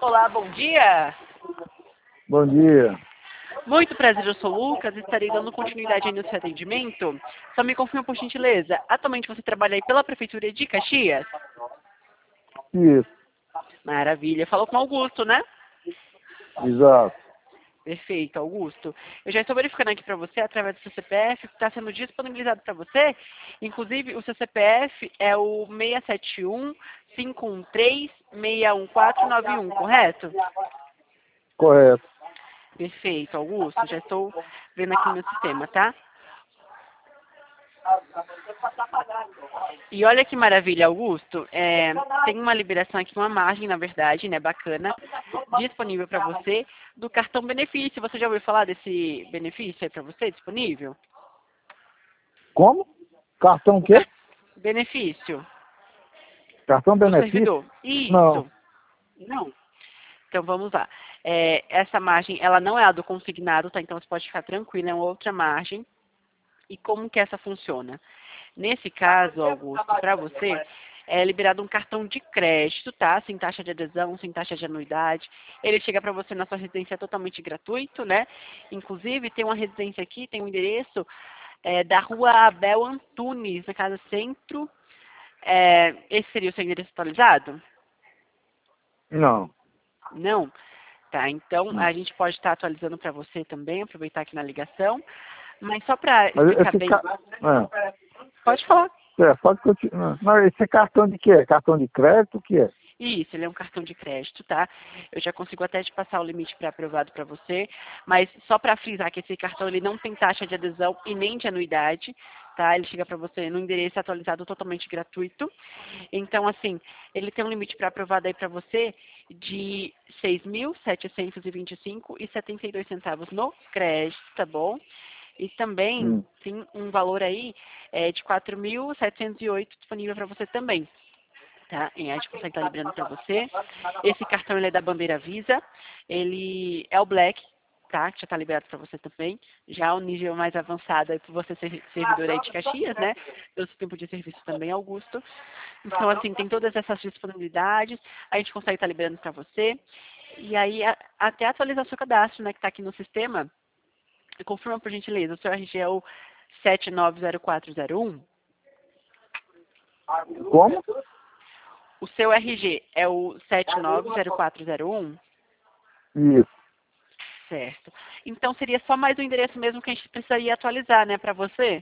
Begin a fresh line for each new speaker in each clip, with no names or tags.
Olá, bom dia.
Bom dia.
Muito prazer, eu sou o Lucas, estarei dando continuidade aí no seu atendimento. Só me confirma, por gentileza, atualmente você trabalha aí pela Prefeitura de Caxias?
Isso,
Maravilha, falou com Augusto, né?
exato.
Perfeito, Augusto. Eu já estou verificando aqui para você, através do seu CPF, que está sendo disponibilizado para você. Inclusive, o seu CPF é o 671-513-61491, correto?
Correto.
Perfeito, Augusto. Já estou vendo aqui no meu sistema, tá? E olha que maravilha, Augusto. Tem uma liberação aqui, uma margem, na verdade, né, bacana, disponível para você, do cartão benefício. Você já ouviu falar desse benefício aí para você, disponível?
Como? Cartão o quê?
Benefício
Cartão
do
benefício?
servidor.
Não.
Isso. Não. Então vamos lá. Essa margem, ela não é a do consignado, tá? Então você pode ficar tranquilo, é uma outra margem. E como que essa funciona? Nesse caso, Augusto, para você, é liberado um cartão de crédito, tá? Sem taxa de adesão, sem taxa de anuidade. Ele chega para você na sua residência totalmente gratuito, né? Inclusive, tem uma residência aqui, tem um endereço da rua Abel Antunes, na Casa Centro. Esse seria o seu endereço atualizado?
Não.
Não? Tá, então
Não.
a gente pode estar atualizando para você também, aproveitar aqui na ligação. Mas só para
Mas
explicar
esse
bem, pode falar.
pode continuar. Não, esse é cartão de quê? Cartão de crédito, o que é?
Isso, ele é um cartão de crédito, tá? Eu já consigo até te passar o limite pré-aprovado para você, mas só para frisar que esse cartão ele não tem taxa de adesão e nem de anuidade, tá? Ele chega para você no endereço atualizado totalmente gratuito. Então, assim, ele tem um limite pré-aprovado aí para você de R$ 6.725,72 no crédito, tá bom? E também
Hum.
tem um valor aí de 4.708 disponível para você também. Tá? E a gente consegue estar liberando para você. Esse cartão ele é da bandeira Visa. Ele é o Black, tá? Que já está liberado para você também. Já o nível mais avançado aí por você ser servidor aí de Caxias, né? Pelo seu tempo de serviço também, Augusto. Então, assim, tem todas essas disponibilidades. A gente consegue estar liberando para você. E aí, até atualizar seu cadastro, né? Que está aqui no sistema. Confirma, por gentileza, o seu RG é o 790401.
Como?
O seu RG é o 790401?
Isso.
Certo. Então seria só mais um endereço mesmo que a gente precisaria atualizar, né, para você?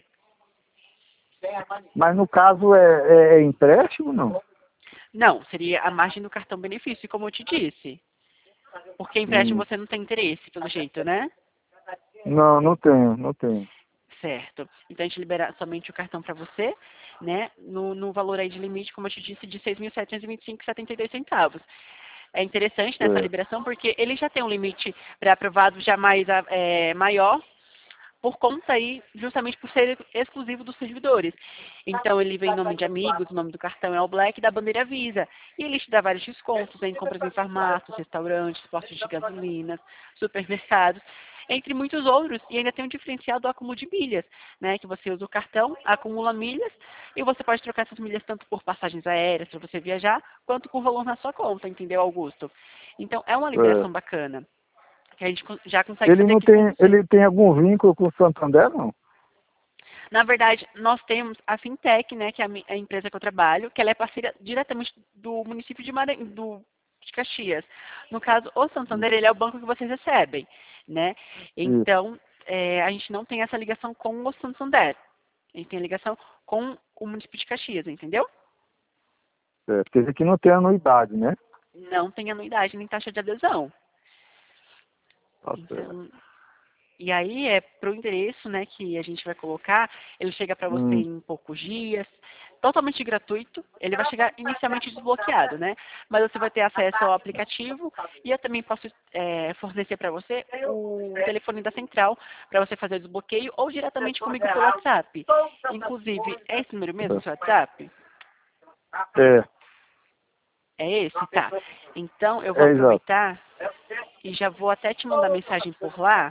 Mas no caso é empréstimo, não?
Não, seria a margem do cartão benefício, como eu te disse. Porque empréstimo
Hum.
você não tem interesse, pelo jeito, né?
Não, não tenho, não tenho.
Certo. Então a gente libera somente o cartão para você, né? No valor aí de limite, como eu te disse, de 6.725,72 centavos. É interessante nessa
É.
liberação porque ele já tem um limite pré-aprovado já mais maior, por conta aí, justamente por ser exclusivo dos servidores. Então, ele vem em nome de amigos, o nome do cartão é o Black da bandeira Visa. E ele te dá vários descontos em compras em farmácias, restaurantes, postos de gasolinas, supermercados, entre muitos outros. E ainda tem um diferencial do acúmulo de milhas, né? Que você usa o cartão, acumula milhas, e você pode trocar essas milhas tanto por passagens aéreas para você viajar, quanto por valor na sua conta, entendeu, Augusto? Então, é uma liberação
É.
bacana, que a gente já consegue
Ele
fazer
não
aqui com
tem,
você.
ele tem algum vínculo com o Santander, não?
Na verdade, nós temos a Fintech, né, que é a empresa que eu trabalho, que ela é parceira diretamente do município de Caxias. No caso, o Santander, ele é o banco que vocês recebem, né?
Isso.
Então, a gente não tem essa ligação com o Santander. A gente tem ligação com o município de Caxias, entendeu?
É, porque esse aqui não tem anuidade, né?
Não tem anuidade nem taxa de adesão.
Tá certo.
Então, e aí é para o endereço, né, que a gente vai colocar, ele chega para você
Hum.
em poucos dias, totalmente gratuito, ele vai chegar inicialmente desbloqueado, né, mas você vai ter acesso ao aplicativo e eu também posso fornecer para você o telefone da central para você fazer o desbloqueio ou diretamente comigo pelo WhatsApp. Inclusive, é esse número mesmo, seu WhatsApp?
É,
É esse? Tá. Então, eu vou
é exato.
aproveitar e já vou até te mandar mensagem por lá.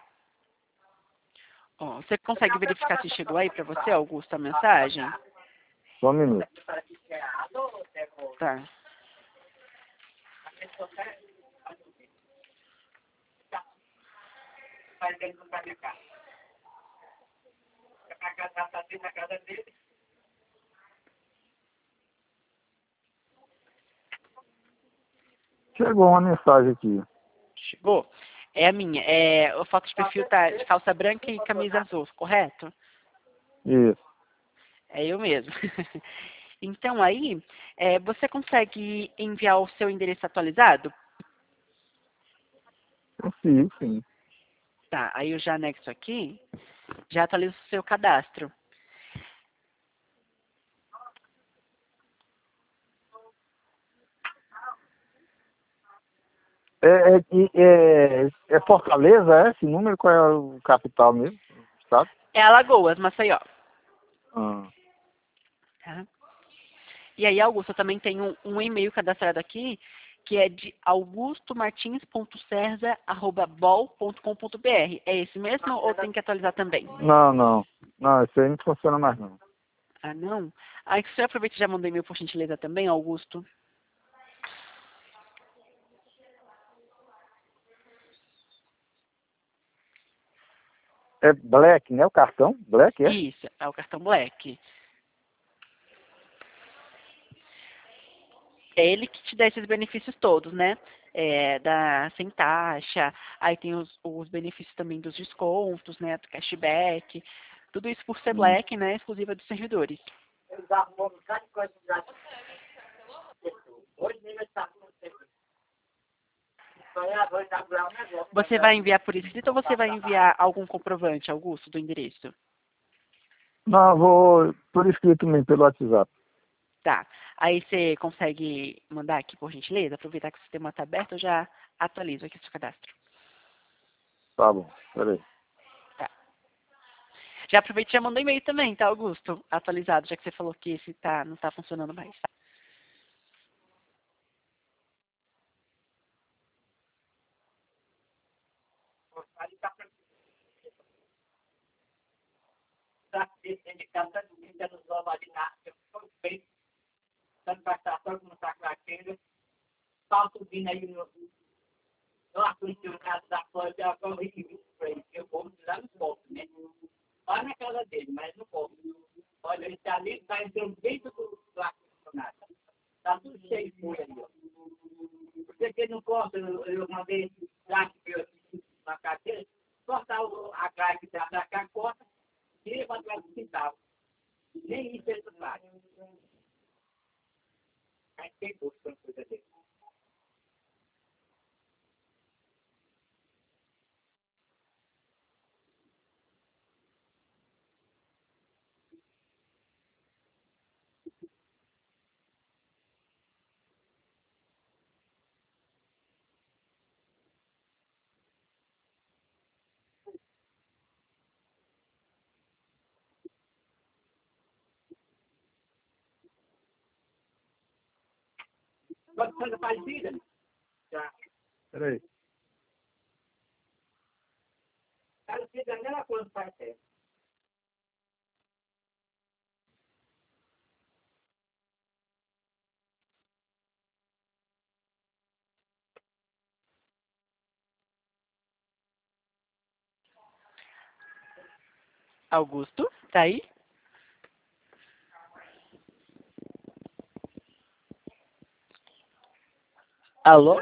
Ó, você consegue verificar se chegou aí para você, Augusto, a mensagem?
Só um minuto.
Tá.
Chegou uma mensagem aqui.
Chegou? É a minha. A foto de perfil tá de calça branca e camisa azul, correto?
Isso.
É eu mesmo. Então aí, você consegue enviar o seu endereço atualizado?
Consigo, sim.
Tá, aí eu já anexo aqui, já atualizo o seu cadastro.
É Fortaleza, é? Esse número, qual é o capital mesmo? Sabe?
É Alagoas, Maceió.
Ah.
Tá? E aí, Augusto, eu também tenho um e-mail cadastrado aqui, que é de augustomartins.cerza@bol.com.br. É esse mesmo ou tem que atualizar também?
Não, não. Não, isso aí não funciona mais não.
Ah, não? Aí, você aproveita e já mandou e-mail por gentileza também, Augusto?
É Black, né? O cartão? Black, é?
Isso, é o cartão Black. É ele que te dá esses benefícios todos, né? Sem taxa, aí tem os benefícios também dos descontos, né? Do cashback, tudo isso por ser
Hum.
Black, né? Exclusiva dos servidores. Você vai enviar por escrito ou você vai enviar algum comprovante, Augusto, do endereço?
Não, vou por escrito mesmo, pelo WhatsApp.
Tá. Aí você consegue mandar aqui, por gentileza? Aproveitar que o sistema está aberto, eu já atualizo aqui o seu cadastro.
Tá bom, peraí.
Tá. Já aproveita e já mandou e-mail também, tá, Augusto? Atualizado, já que você falou que esse não tá funcionando mais.
Peraí.
Augusto, tá aí? Alô?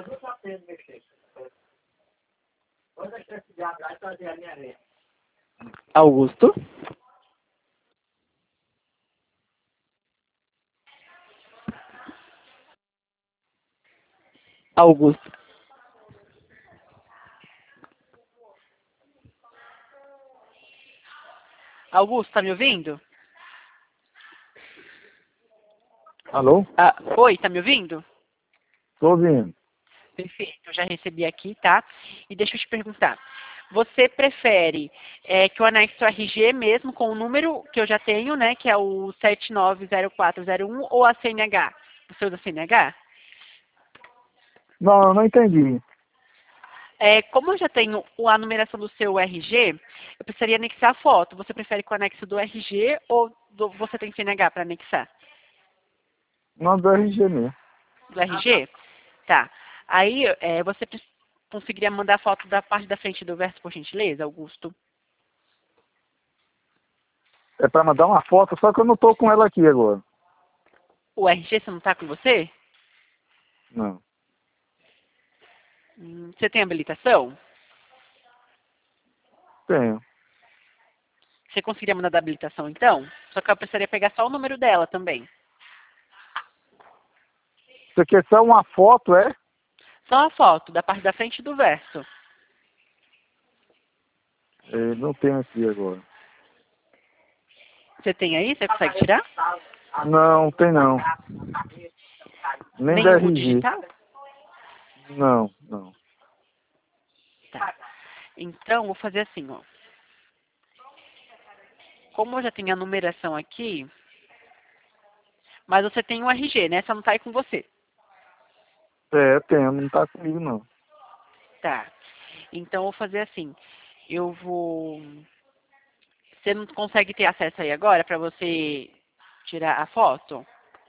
Augusto? Augusto? Augusto, tá me ouvindo?
Alô?
Ah, oi, tá me ouvindo?
Tô ouvindo.
Perfeito, eu já recebi aqui, tá? E deixa eu te perguntar. Você prefere que o anexo RG mesmo com o número que eu já tenho, né? Que é o 790401 ou a CNH? Você usa CNH?
Não, eu não entendi.
Como eu já tenho a numeração do seu RG, eu precisaria anexar a foto. Você prefere com o anexo do RG ou você tem CNH para anexar?
Não, do RG mesmo.
Do RG? Tá. Aí você precisa. conseguiria mandar foto da parte da frente do verso, por gentileza, Augusto?
É para mandar uma foto, só que eu não tô com ela aqui agora.
O RG, você não está com você?
Não.
Você tem habilitação?
Tenho.
Você conseguiria mandar da habilitação, então? Só que eu precisaria pegar só o número dela também.
Você quer só uma foto, é?
Só uma foto da parte da frente do verso.
Não tenho aqui agora.
Você tem aí? Você consegue tirar?
Não, tem não. Nem
Nem
da
o
RG.
digital?
Não, não.
Tá. Então, vou fazer assim, ó. Como eu já tenho a numeração aqui, mas você tem o RG, né? Só não tá aí com você.
Tenho, não tá comigo não.
Tá. Então, eu vou fazer assim. Eu vou... Você não consegue ter acesso aí agora para você tirar a foto?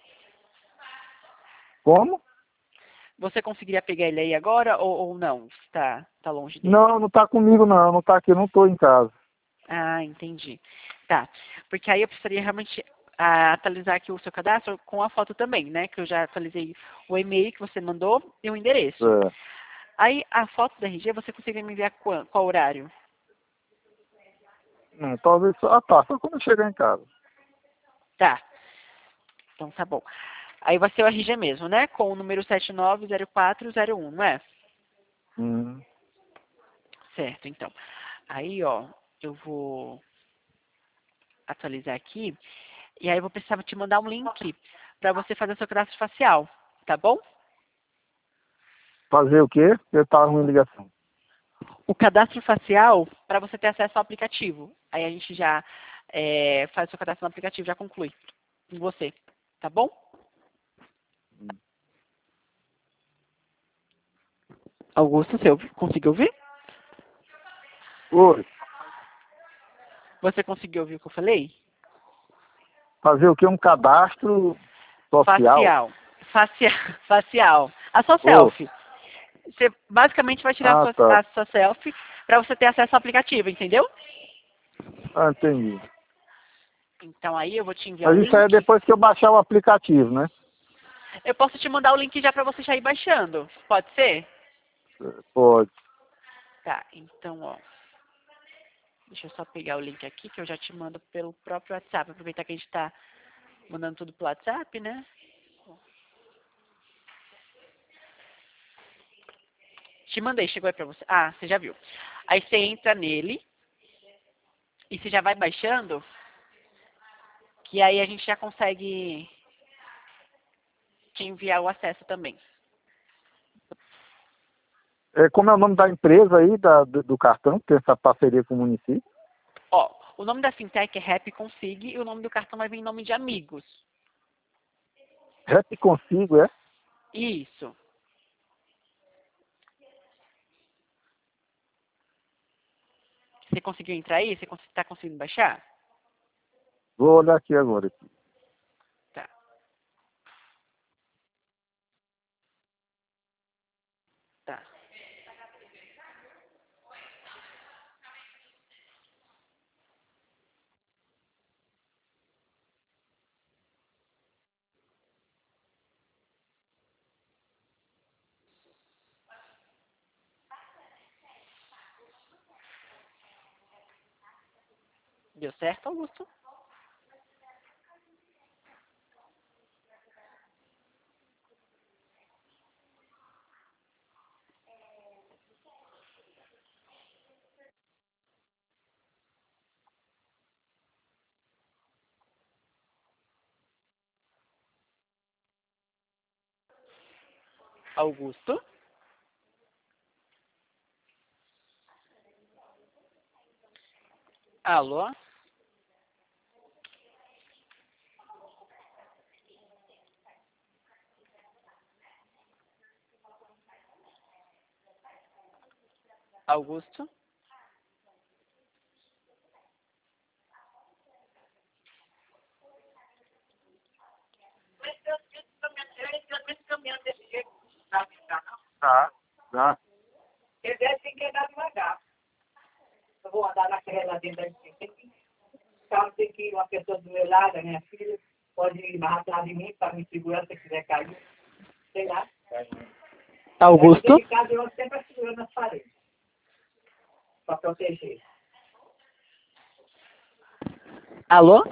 Como?
Você conseguiria pegar ele aí agora ou não? Tá longe dele?
Não, não tá comigo não, não tá aqui, eu não tô em casa.
Ah, entendi. Tá. Porque aí eu precisaria realmente atualizar aqui o seu cadastro com a foto também, né? Que eu já atualizei o e-mail que você mandou e o endereço.
É.
Aí a foto da RG você consegue me enviar qual horário?
Não, talvez só. Ah, tá, só quando eu chegar em casa.
Tá. Então tá bom. Aí vai ser o RG mesmo, né? Com o número 790401, não é?
Hum.
Certo, então. Aí, ó, eu vou atualizar aqui. E aí eu vou precisar te mandar um link para você fazer o seu cadastro facial, tá bom?
Fazer o quê? Eu tava ruim ligação.
O cadastro facial para você ter acesso ao aplicativo. Aí a gente já faz o seu cadastro no aplicativo, já conclui com você, tá bom? Augusto, você conseguiu ouvir?
Oi,
Você conseguiu ouvir o que eu falei?
fazer o quê? Um cadastro social?
Facial. Facial. Facial. A sua
Ô,
selfie. Você basicamente vai tirar
ah, tá.
a sua selfie para você ter acesso ao aplicativo, entendeu?
Ah, entendi.
Então aí eu vou te enviar
Mas
o
isso aí é
link.
depois que eu baixar o aplicativo, né?
Eu posso te mandar o link já para você já ir baixando. Pode ser?
Pode.
Tá, então, ó. Deixa eu só pegar o link aqui que eu já te mando pelo próprio WhatsApp. Aproveitar que a gente tá mandando tudo pelo WhatsApp, né? Te mandei, chegou aí pra você. Ah, você já viu. Aí você entra nele e você já vai baixando, que aí a gente já consegue te enviar o acesso também.
Como é o nome da empresa aí, do cartão, que tem essa parceria com o município?
Ó, o nome da fintech é Rap Config e o nome do cartão vai vir em nome de amigos.
Rap Consigo, é?
Isso. Você conseguiu entrar aí? Você tá conseguindo baixar?
Vou olhar aqui agora.
Tá. Tá. Deu certo, Augusto? Augusto? Alô? Augusto?
Tá, tá.
dentro da gente. Tem que uma pessoa do meu lado, a minha filha, pode ir mais atrás de mim para me segurar se quiser cair. Sei lá.
Augusto?
Em casa eu sempre segurando nas paredes. Para proteger.
Alô?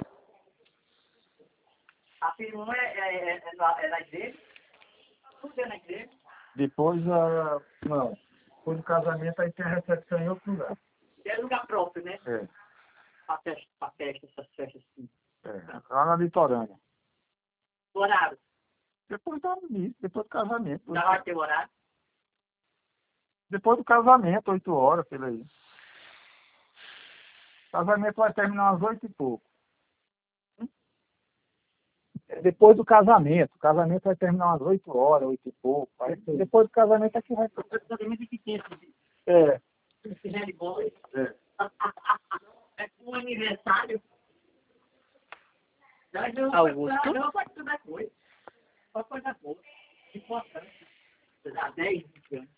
A firma é na igreja. Tudo é na igreja.
Depois, não. Depois do casamento, aí tem a recepção em outro lugar.
É lugar próprio, né?
É.
Para festa, essas festas assim.
Lá na litorânea.
Horário.
Depois depois do casamento.
Já vai ter horário?
Depois do casamento, 8 horas, pelo aí. O casamento vai terminar às 8 e pouco. Depois do casamento. O casamento vai terminar às 8 horas, 8 e pouco. Aí, depois do casamento é que vai...
Casamento que tem
É.
esse Red Bull.
É.
É um aniversário.
Augusto?
Não, pode toda coisa. Pode coisa boa. Importante. Dá 10, 20 anos.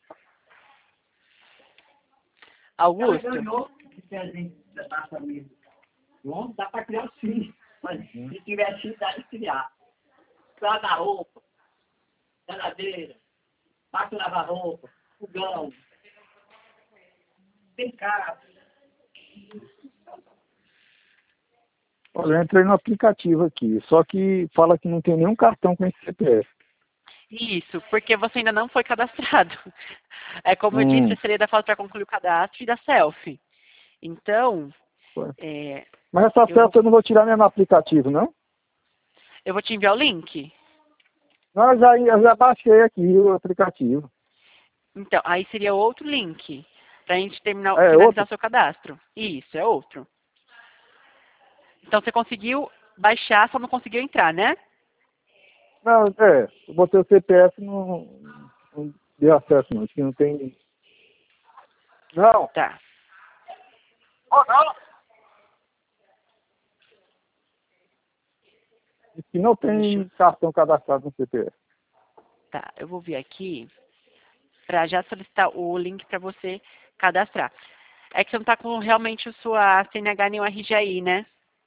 Augusto?
Ela ganhou de presente da família. Bom, dá para criar os filhos. Mas se tiver filho, dá de criar. Guarda-roupa, geladeira, máquina de lavar roupa, fogão. Tem casa.
Olha, eu entrei no aplicativo aqui, só que fala que não tem nenhum cartão com esse CPF.
Isso, porque você ainda não foi cadastrado. É como eu disse, seria da falta para concluir o cadastro e da selfie. Então,
Mas essa selfie eu não vou tirar nem no aplicativo, não?
eu vou te enviar o link.
Não, eu já baixei aqui o aplicativo.
Então, aí seria outro link para a gente
É
finalizar
outro?
o seu cadastro. Isso, é outro. Então, você conseguiu baixar, só não conseguiu entrar, né?
Não, eu botei o CPF não deu acesso não, acho que não tem... Não!
Tá.
Oh, não! Diz que não tem cartão cadastrado no CPF.
Tá, eu vou vir aqui para já solicitar o link para você cadastrar. É que você não está com realmente a sua CNH nem o RG aí, né?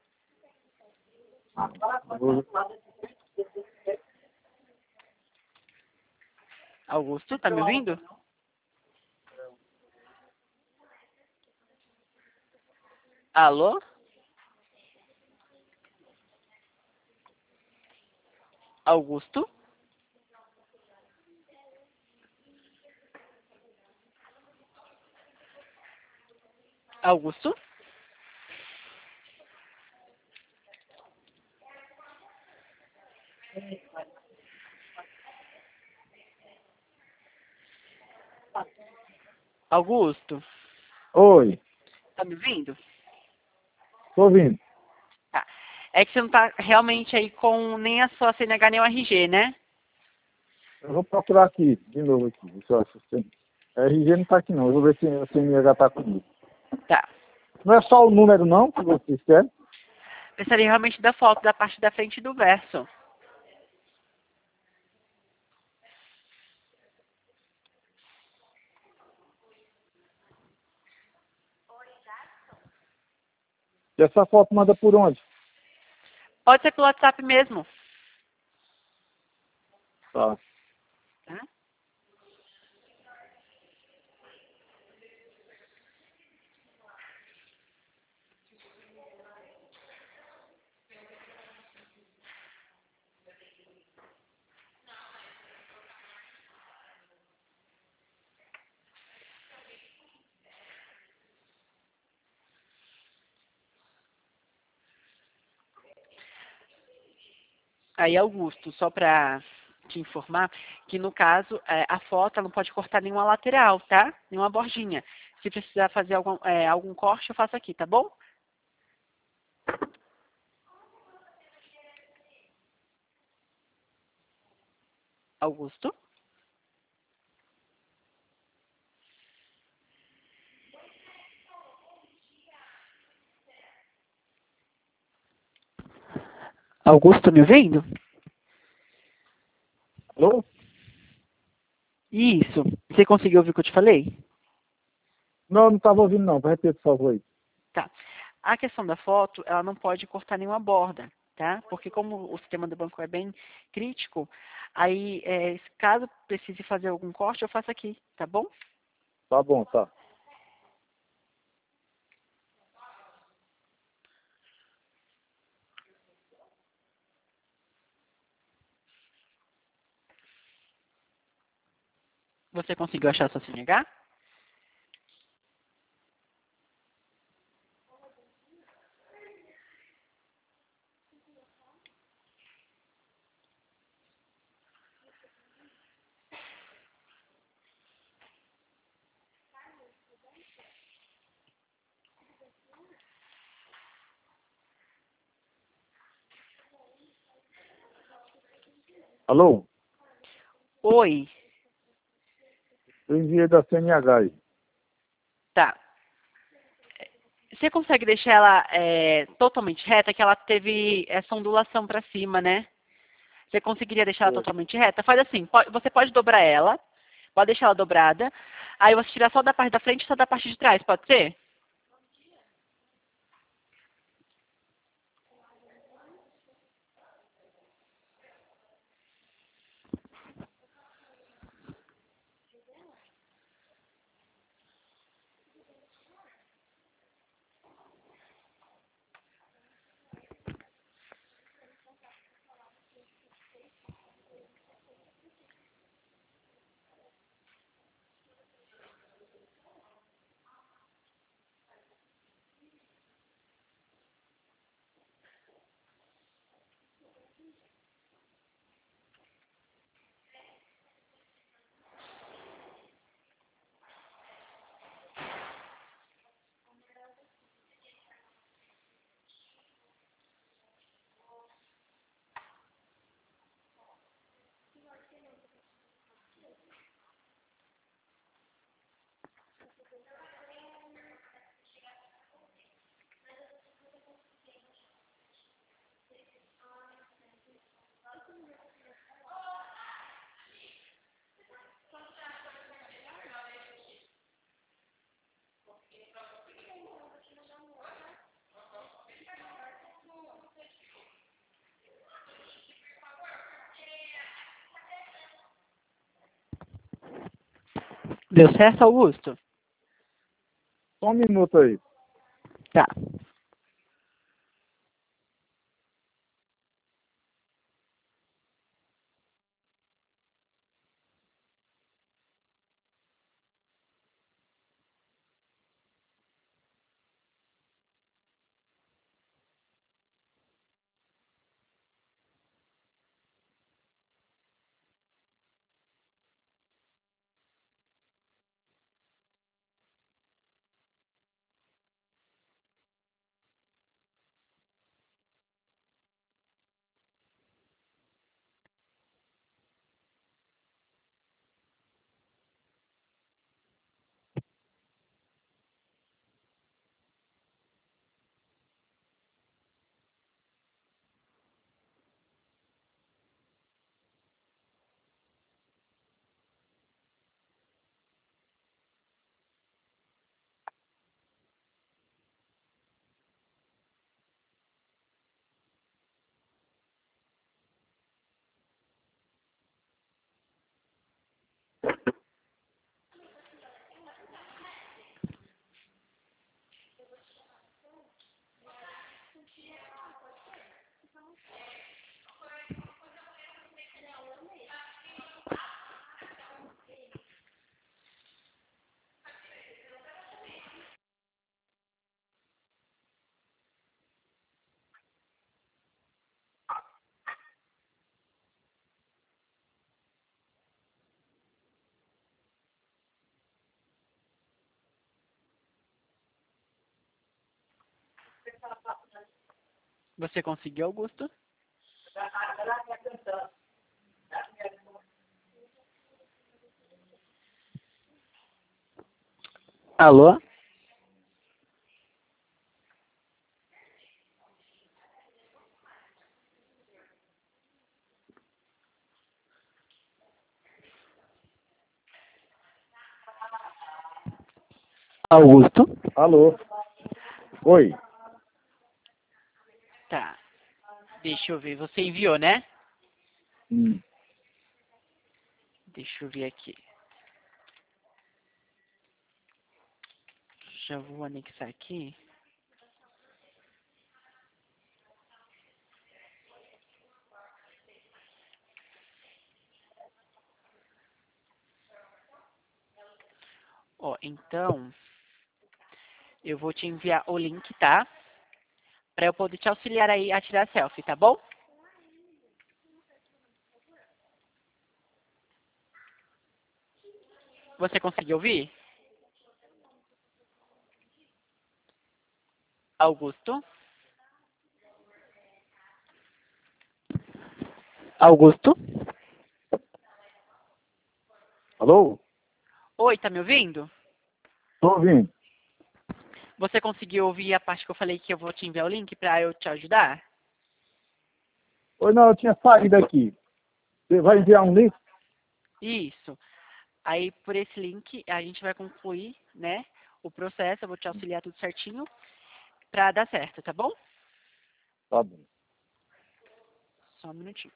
Augusto, tá me ouvindo? Alô? Augusto? Augusto? Augusto?
Oi,
Tá me ouvindo?
tô ouvindo.
Tá. É que você não tá realmente aí com nem a sua CNH nem o RG, né?
Eu vou procurar aqui, de novo aqui. Deixa eu achar. RG não tá aqui não, eu vou ver se a CNH tá comigo.
Tá.
Não é só o número não que vocês querem?
Precisaria realmente da foto da parte da frente do verso.
E essa foto manda por onde?
Pode ser pelo WhatsApp mesmo.
Tá.
Tá? Aí, Augusto, só para te informar que, no caso, a foto ela não pode cortar nenhuma lateral, tá? Nenhuma bordinha. Se precisar fazer algum corte, eu faço aqui, tá bom? Augusto? Augusto, me ouvindo?
Alô?
Isso. Você conseguiu ouvir o que eu te falei?
Não, não estava ouvindo não. Repete, por favor aí.
Tá. A questão da foto, ela não pode cortar nenhuma borda, tá? Porque como o sistema do banco é bem crítico, aí, caso precise fazer algum corte, eu faço aqui, tá bom?
Tá bom, tá.
Você conseguiu achar sua CNH?
Alô?
Oi,
Eu enviei da CNH aí.
tá. Você consegue deixar ela totalmente reta, que ela teve essa ondulação para cima, né? Você conseguiria deixar ela totalmente reta? Faz assim, você pode dobrar ela, pode deixar ela dobrada, aí você tira só da parte da frente e só da parte de trás, pode ser? Deu certo, Augusto?
Só um minuto aí.
Tá. Você conseguiu, Augusto? Alô? Augusto?
Alô? Oi.
Deixa eu ver. Você enviou, né?
Hum.
Deixa eu ver aqui. Já vou anexar aqui. Ó, então, eu vou te enviar o link, tá? Para eu poder te auxiliar aí a tirar selfie, tá bom? Você conseguiu ouvir? Augusto? Augusto?
Alô?
Oi, tá me ouvindo?
Tô ouvindo.
Você conseguiu ouvir a parte que eu falei que eu vou te enviar o link para eu te ajudar?
Oi, não, eu tinha saído aqui. Você vai enviar um link?
Isso. Aí, por esse link, a gente vai concluir, né, o processo. Eu vou te auxiliar tudo certinho para dar certo, tá bom?
Tá bom.
Só um minutinho.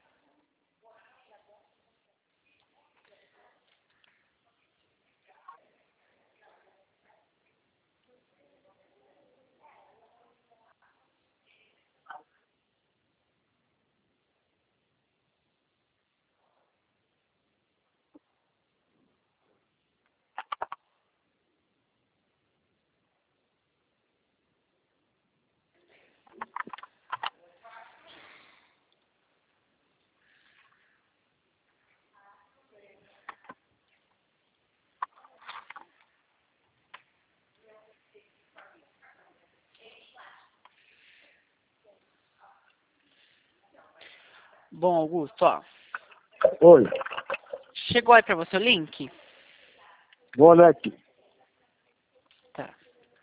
Bom, Augusto, ó.
Oi,
Chegou aí para você o link?
vou olhar aqui.
Tá.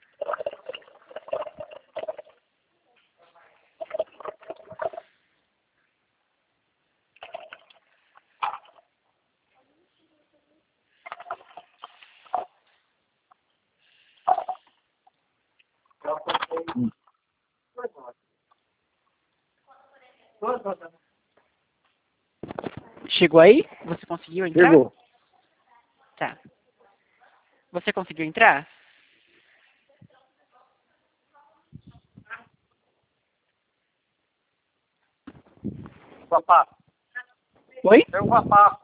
Hum.
Chegou aí? Você conseguiu entrar?
Chegou.
Tá. Você conseguiu entrar?
Papá.
Oi?
É o papá.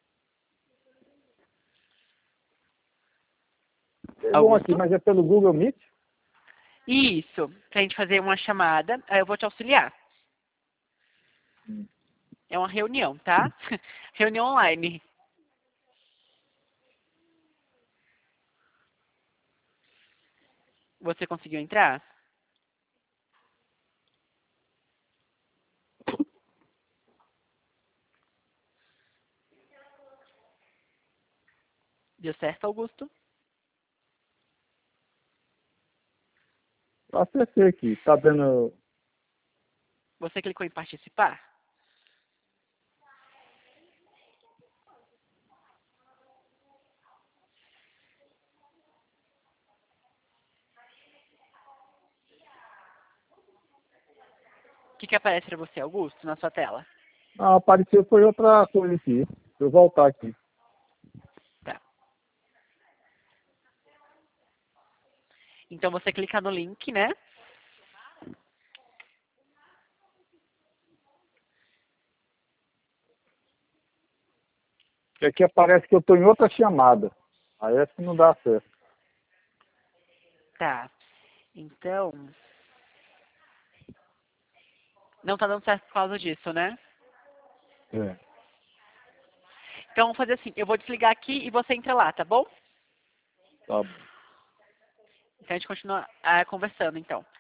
Chegou aqui,
Augusto?
mas é pelo Google Meet?
Isso. Pra gente fazer uma chamada, aí eu vou te auxiliar. É uma reunião, tá? Reunião online. Você conseguiu entrar? Deu certo, Augusto?
Eu acessei aqui. Tá vendo?
Você clicou em participar? O que aparece para você, Augusto, na sua tela?
Ah, apareceu foi outra coisa aqui. Deixa eu voltar aqui.
Tá. Então você clica no link, né?
E aqui aparece que eu tô em outra chamada. Aí essa que não dá certo.
Tá. Então, não tá dando certo por causa disso, né?
É.
Então, vamos fazer assim. Eu vou desligar aqui e você entra lá, tá bom?
Tá bom.
Então, a gente continua conversando, então.